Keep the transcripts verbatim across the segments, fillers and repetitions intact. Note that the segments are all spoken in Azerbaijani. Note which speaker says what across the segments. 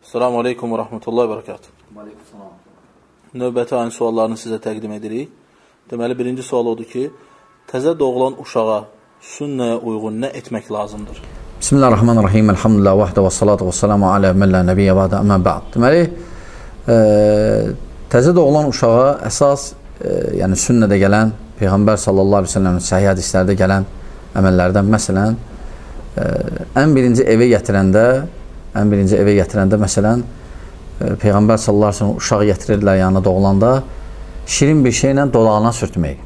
Speaker 1: Selamun Aleyküm və Rəhmətullahi və Bərəkatuhu.
Speaker 2: Aleykümselam.
Speaker 1: Növbəti aynı suallarını sizə təqdim edirik. Deməli, birinci sual odur ki, təzə doğulan uşağa sünnəyə uyğun nə etmək lazımdır?
Speaker 2: Bismillahirrahmanirrahim. Elhamdülillah vəhdə və salatu və salamu alə məllə nəbiyyə vədə əmən bə'd. Deməli, e, təzə doğulan uşağa əsas, e, yəni sünnədə gələn, Peyğəmbər sallallahu aleyhi ve sellem'in səhih hədislərdə gələn əməllərdən, məsələn, e, ən birinci evə gətirəndə, ən birinci evə gətirəndə, məsələn, e, Peyğəmbər sallallahu aleyhi ve sellem uşağı gətirirlər yanına doğulanda, şirin bir şeylə dodağına sürtmək.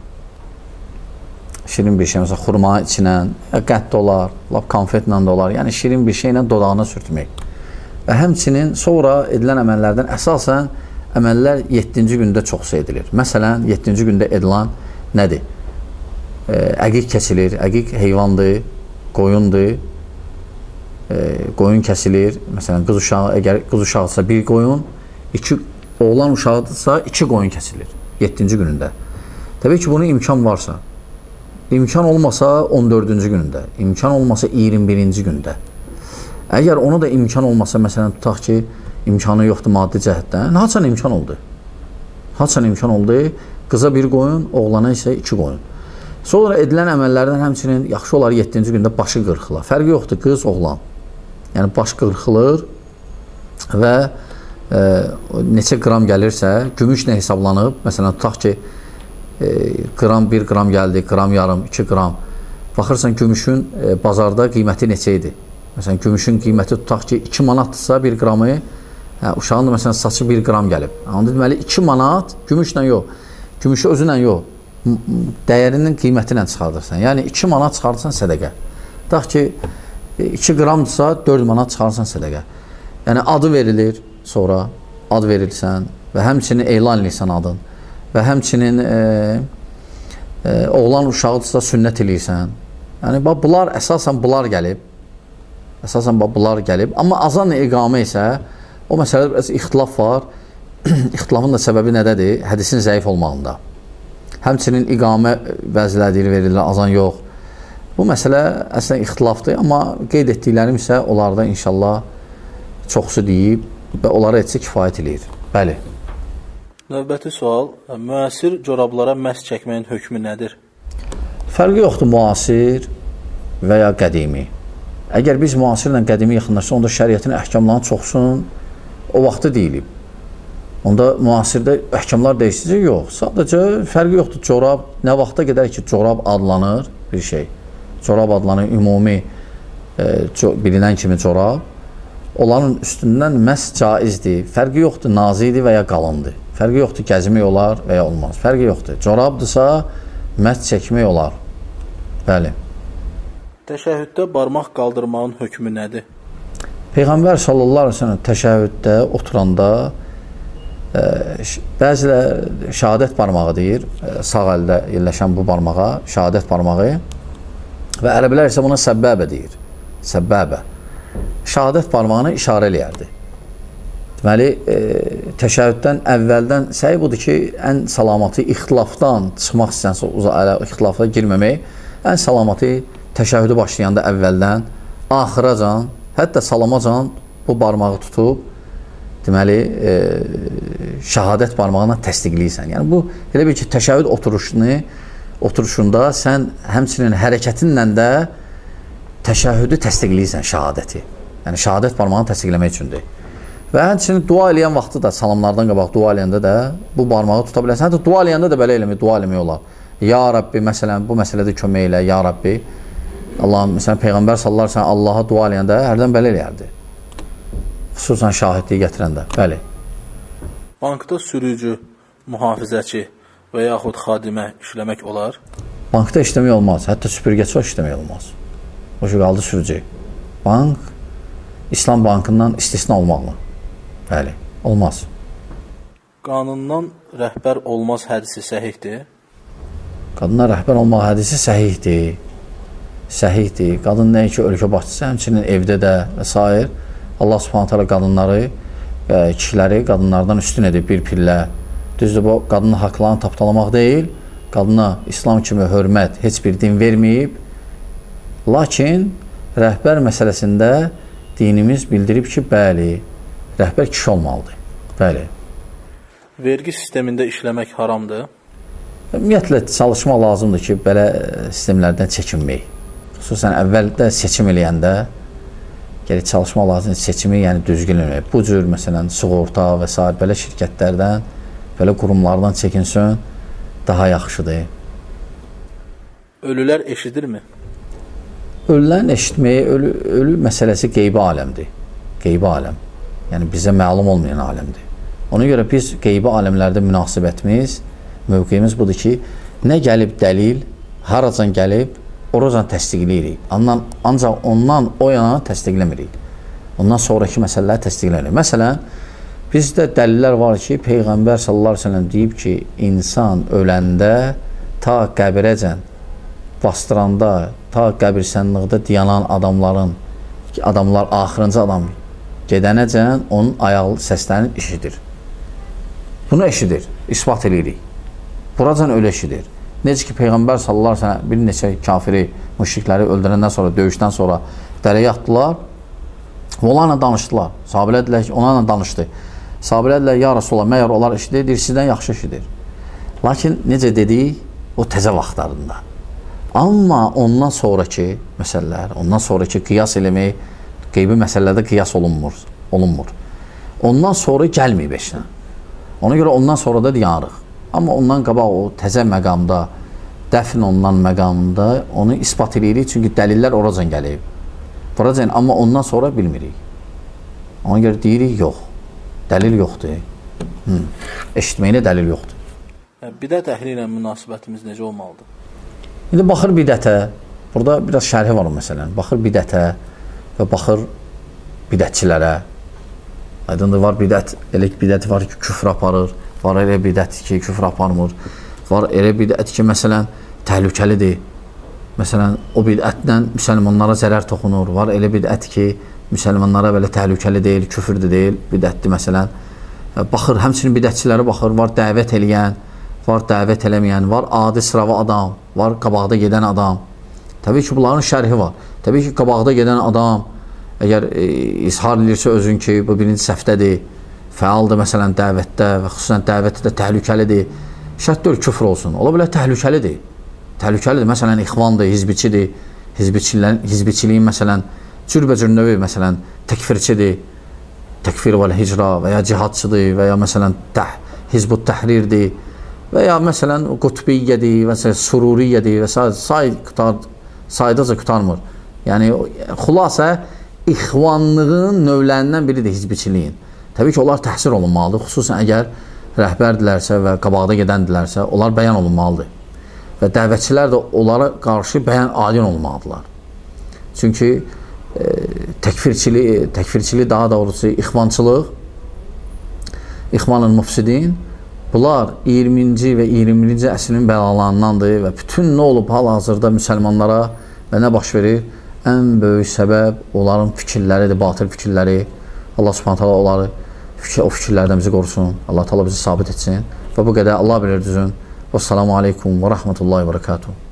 Speaker 2: Şirin bir şey, məsələn, xurmanın içinə, qət olar, lap konfetlə də olar, yəni şirin bir şeylə dodağına sürtmək. Və həmçinin sonra edilən əməllərdən əsasən əməllər yeddinci gündə çox edilir. Məsələn, yeddinci gündə edilən nədir? E, əqiq kəsilir, əqiq heyvandır, qoyundur, e, qoyun kəsilir. Məsələn, qız uşağı, əgər qız uşağıdırsa bir qoyun, iki oğlan uşağıdırsa iki qoyun kəsilir yeddinci günündə. Təbii ki, bunun imkan varsa, imkan olmasa on dördüncü günündə, imkan olmasa iyirmi birinci gündə. Əgər ona da imkan olmasa, məsələn, tutaq ki, imkanı yoxdur maddi cəhətdən, haçan imkan oldu? Haçan imkan oldu? Qıza bir qoyun, oğlana isə iki qoyun. Sonra edilən əməllərdən həmçinin yaxşı olar yeddinci gündə başı qırxılar. Fərqi yoxdur, qız, oğlan. Yəni, baş qırxılır və e, neçə qram gəlirsə, gümüşlə hesablanıb, məsələn, tutaq ki, e, qram, bir qram gəldi, qram yarım, iki qram. Baxırsan, gümüşün e, bazarda qiyməti neçə idi? Məsələn, gümüşün qiyməti tutaq ki, iki manatdırsa bir qramı, hə, uşağın da məsələn saçı bir qram gəlib. Onda deməli iki manat gümüşlə yox, gümüşü özünlə yox, dəyərinin qiyməti ilə çıxardırsan. Yəni iki manat çıxardırsan sədəqə. Tutaq ki, iki qramdırsa dörd manat çıxardırsan sədəqə. Yəni adı verilir, sonra ad verirsən və həmçinin elan edirsən adın və həmçinin e, e, oğlan uşağıdırsa sünnət edirsən. Yəni bunlar əsasən bunlar gəlib. Əsasən bunlar gəlib. Amma azan iqamə isə o məsələdə biraz ixtilaf var. İxtilafın da səbəbi nədədir? Hədisin zəif olmağında. Həmçinin iqamə bəziləri verirlər, azan yox. Bu məsələ əslən ixtilafdır, amma qeyd etdiklərim isə onlarda inşallah çoxsu deyib və onlara etsə kifayət edir. Bəli.
Speaker 1: Növbəti sual, müasir corablara məhs çəkməyin hökmü nədir?
Speaker 2: Fərqi yoxdur müasir və ya qədimi. Əgər biz müasirlə qədimi yaxınlaşsa, onda şəriətin əhkamlarının çoxsun o vaxtı deyilib. Onda müasirdə əhkamlar dəyişəcək, yox. Sadəcə fərqi yoxdur. Corab, nə vaxta qədər ki, corab adlanır bir şey. Corab adlanır, ümumi e, bilinən kimi corab. Onların üstündən məhz caizdir. Fərqi yoxdur, nazidir və ya qalındır. Fərqi yoxdur, gəzmək olar və ya olmaz. Fərqi yoxdur. Corabdırsa, məhz çəkmək olar. Bəli.
Speaker 1: Təşəhhüddə barmaq qaldırmağın hökmü nədir?
Speaker 2: Peyğəmbər sallallahu aleyhi ve sellem təşəhhüddə oturanda e, bəzilə şəhadət barmağı deyir, e, sağ əldə yerləşən bu barmağa, şəhadət barmağı və ərəblər isə buna səbbəbə deyir, səbbəbə. Şəhadət barmağını işarə eləyərdi. Deməli, e, təşəhhüddən əvvəldən səhi budur ki, ən salamatı ixtilafdan çıxmaq istəyənsə, ixtilafda girməmək, ən salamatı təşəhhüdü başlayanda əvvəldən, axıracan, hətta salamacan bu barmağı tutub, deməli, e, şəhadət barmağına təsdiqləyirsən. Yəni, bu, elə bir ki, təşəhhüd oturuşunu, oturuşunda sən həmçinin hərəkətinlə də təşəhhüdü təsdiqləyirsən, şəhadəti. Yəni, şəhadət barmağını təsdiqləmək üçündür. Və həmçinin dua eləyən vaxtı da, salamlardan qabaq dua eləyəndə də bu barmağı tuta bilərsən. Hətta dua eləyəndə də belə eləmək, dua eləmək olar. Ya Rabbi, məsələn, bu məsələdə kömək elə, Ya Rabbi. Allah'ın, məsələn, Peyğəmbər sallallahu aleyhi ve sellem Allaha dua eləyəndə hərdən belə eləyərdi. Xüsusən şahidliyi gətirəndə. Bəli.
Speaker 1: Bankda sürücü, mühafizəçi və yaxud xadimə işləmək olar?
Speaker 2: Bankda işləmək olmaz. Hətta süpürgəçi o işləmək olmaz. O ki, qaldı sürücü. Bank, İslam bankından istisna olmaqla. Bəli, olmaz.
Speaker 1: Qanundan rəhbər olmaz hədisi səhihdir?
Speaker 2: Qadına rəhbər olmaq hədisi səhihdir. Səhihdir. Qadın nəyə ki, ölkə başçısı, həmçinin evdə də və s. Allah subhanət hələ qadınları, e, kişiləri qadınlardan üstün edib bir pillə. Düzdür, bu qadının haqlarını tapdalamaq deyil, qadına İslam kimi hörmət heç bir din verməyib. Lakin rəhbər məsələsində dinimiz bildirib ki, bəli, rəhbər kişi olmalıdır. Bəli.
Speaker 1: Vergi sistemində işləmək haramdır?
Speaker 2: Ümumiyyətlə, çalışma lazımdır ki, belə sistemlərdən çəkinmək. Xüsusən əvvəldə seçim eləyəndə gələk çalışma lazımdır, seçimi yəni düzgün eləmək. Bu cür, məsələn, sığorta və s. belə şirkətlərdən, belə qurumlardan çəkinsin, daha yaxşıdır.
Speaker 1: Ölülər eşidirmi?
Speaker 2: Ölülərin eşitməyi, ölü, ölü məsələsi qeybi aləmdir. Qeybi aləm. Yəni, bizə məlum olmayan aləmdir. Ona görə biz qeybi aləmlərdə münasibətimiz, mövqeyimiz budur ki, nə gəlib dəlil, haracan gəlib, oracan təsdiqləyirik. Ancaq ondan o yana təsdiqləmirik. Ondan sonraki məsələləri təsdiqləmirik. Məsələn, bizdə dəlillər var ki, Peyğəmbər sallallahu əleyhi və səlləm deyib ki, insan öləndə ta qəbirəcən bastıranda, ta qəbirstanlıqda dayanan adamların, adamlar axırıncı adam gedənəcən onun ayaq səslərini eşidir. Bunu eşidir, isbat edirik. Buracan öyle eşidir. Necə ki, Peyğəmbər sallallahu əleyhi və səlləm bir neçə kafiri, müşrikləri öldürəndən sonra, döyüşdən sonra dərəyə atdılar. Onlarla danışdılar. Sahabələr dedilər ki, onlarla danışdı. Sahabələr dedilər, ya Rasulullah, məyər onlar eşidir, deyir, sizdən yaxşı eşidir. Lakin necə dedik, o təzə vaxtlarında. Amma ondan sonraki məsələlər, ondan sonraki qiyas eləmək, qeybi məsələlərdə qiyas olunmur. olunmur. Ondan sonra gəlməyib eşinə. Ona görə ondan sonra da yanırıq. Amma ondan qabaq o təzə məqamda, dəfn olunan məqamda onu ispat edirik. Çünki dəlillər oracan gəlib. Buracan, amma ondan sonra bilmirik. Ona görə deyirik, yox. Dəlil yoxdur. Hı. Eşitməyinə dəlil yoxdur.
Speaker 1: Bidət əhli ilə münasibətimiz necə olmalıdır?
Speaker 2: İndi baxır bidətə, burada biraz şərhi var o məsələn. Baxır bidətə və baxır bidətçilərə. Aydındır, var bidət, elə bidət var ki, küfr aparır. Var elə bidət ki, küfr aparmır. Var elə bidət ki, məsələn, təhlükəlidir. Məsələn, o bidətlə müsəlmanlara zərər toxunur. Var elə bidət ki, müsəlmanlara belə təhlükəli deyil, küfrdür deyil, bidətdir məsələn. Baxır, həmçinin bidətçilərə baxır, var dəvət eləyən, var dəvət eləməyən, var adi sıravi adam, var qabaqda gedən adam. Təbii ki, bunların şərhi var. Təbii ki, qabaqda gedən adam, əgər e, izhar edirsə özün ki, bu birinci səhvdədir, fəaldır məsələn dəvətdə və xüsusən dəvətdə təhlükəlidir, şərt deyil küfr olsun. Ola bilər təhlükəlidir. Təhlükəlidir, məsələn, ixvandır, hizbiçidir, hizbiçiliyin məsələn, cürbəcür növü, məsələn, təkfirçidir, təkfir və hicra və ya cihadçıdır və ya məsələn, təh, hizbut təhrirdir və ya məsələn, qutbiyyədir və s. sururiyyədir və s. say, qutar, saydaca qutarmır. Yəni, xülasə, ixvanlığın növlərindən biridir hizbiçiliyin. Təbii ki, onlar təhsir olunmalıdır, xüsusən əgər rəhbərdilərsə və qabaqda gedəndilərsə, onlar bəyan olunmalıdır. Və dəvətçilər də onlara qarşı bəyan aydın olmalıdırlar. Çünki e, təkfirçilik, təkfirçilik daha doğrusu ixvançılıq, ixvanın müfsidin, bunlar iyirminci və iyirmi birinci əsrin bəlalarındandır və bütün nə olub hal-hazırda müsəlmanlara və nə baş verir? Ən böyük səbəb onların fikirləridir, batıl fikirləri. Allah subhanahu taala onları fikir, o fikirlərdən bizi qorusun. Allah taala bizi sabit etsin. Və bu qədər Allah bilir düzün. Vəssalamu aleykum və rəhmətullahi və bərəkatuhu.